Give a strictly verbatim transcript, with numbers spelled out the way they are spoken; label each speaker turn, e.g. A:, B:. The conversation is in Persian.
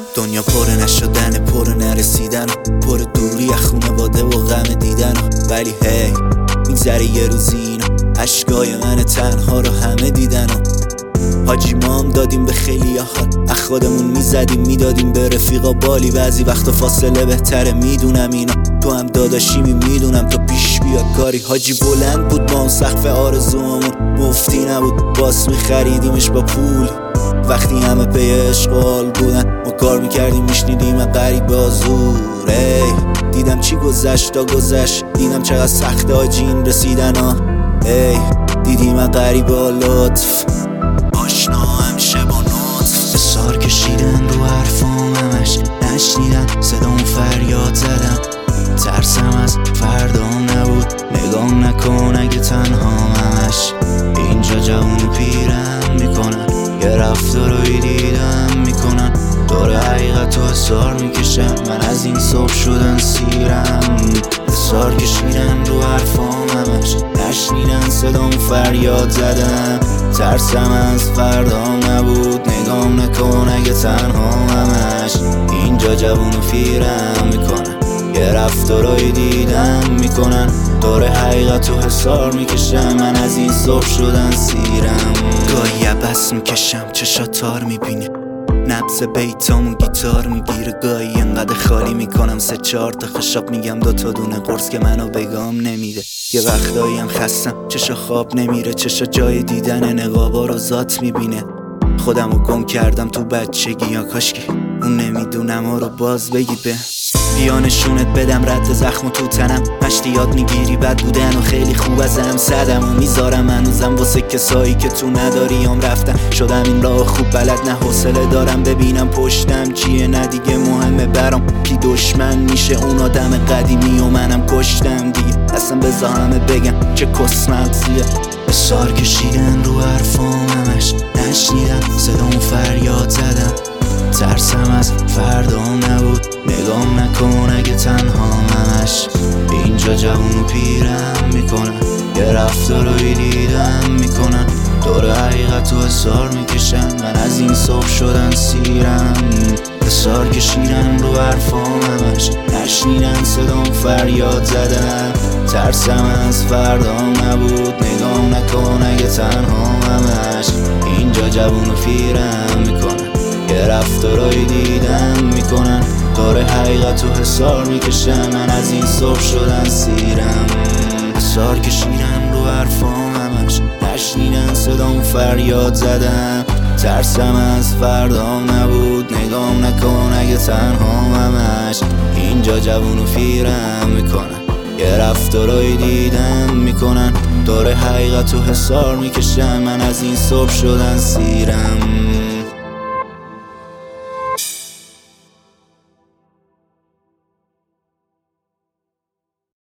A: دنیا پر نشدن، پر نرسیدن، پر دوری از خونواده و غم دیدن. ولی هی میگذره یه روزی اینا، عشقای من تنها رو همه دیدن. حاجی ما هم دادیم به خیلی حال، از خودمون میزدیم میدادیم به رفیقا بالی. بعضی وقتا فاصله بهتره میدونم اینا، تو هم داداشیمی میدونم تا پیش بیاد کاری. حاجی بلند بود ما اون سقف آرزوامون، مفتی نبود باس میخریدیمش با پول. وقتی همه پی اشغال بودن ما کار میکردیم میشنیدیم غریب آزور. ای دیدم چی گذشت تا گذشت، دیدم چقدر سخته حاجی این رسیدن ها. ای دیدیم غریب لطف آشنا همشه با نطف. بسار کشیدن رو حرفام همش نشنیدن، صدام فریاد زدم ترسم از فردام نبود. نگام نکن اگه تنها همش اینجا جوون و پیرم میکنن، یه رفتارایی دیدم میکنن دور حقیقت و حسار میکشم. من از این صبح شدن سیرم، بسار کشیدن رو حرفام همش نشنیدن، صدام فریاد زدم ترسم از فردام نبود. نگام نکن اگه تنها همش اینجا جوون و پیرم میکنن، یه رفتارایی دیدم میکنن دور حقیقت و حسار میکشم. من از این صبح شدن سیرم، گاهی عبس میکشم چشا تار میبینه، نبض بیتامو گیتار میگیره. گاهی انقدر خالی میکنم سه چهار تا خشاب میگم دو تا دونه قرص که منو بگام نمیده. یه وقتایی هم خستم چشا خواب نمیره، چشا جای دیدن نقابا رو ذات میبینه. خودمو گم کردم تو بچگی، یا کاشکی اون نمیدونم رو باز بگی به بیا نشونت بدم رد زخم تو تنم. مشتی یاد میگیری بد بودن و خیلی خوب ازم صدم و میذارم هنوزم واسه کسایی که تو نداری هم رفتن. شدم این راه خوب بلد نه حوصله دارم ببینم پشتم چیه، نه دیگه مهمه برام کی دشمن میشه. اون آدم قدیمی و منم کشتم دیگه، اصلا بذار همه بگم چه کس مغزیه. بسار کشیدن رو حرفام همش نشنیدن، صدام فریاد زدم ترسم از فردام نبود. نگام نکن اگه تنها همش اینجا جوون و پیرم میکنن، یه رفتارایی دیدم میکنن دور حقیقت و حسار میکشن. من از این صبح شدن سیرم، بسار کشیدن رو حرفام همش نشنیدن، صدام فریاد زدم ترسم از فردام نبود. نگام نکن اگه تنها همش اینجا جوون و پیرم میکنن، یه رفتارایی دیدم میکنن دور حقیقت و حسار میکشم. من از این صبح شدن سیرم، بسار کشیدن رو حرفام همش نشنیدن، صدام فریاد زدم ترسم از فردام نبود. نگام نکن اگه تنها همش اینجا جوون و پیرم میکنن، یه رفتارایی دیدم میکنن دور حقیقت و حسار میکشم. من از این صبح شدن سیرم.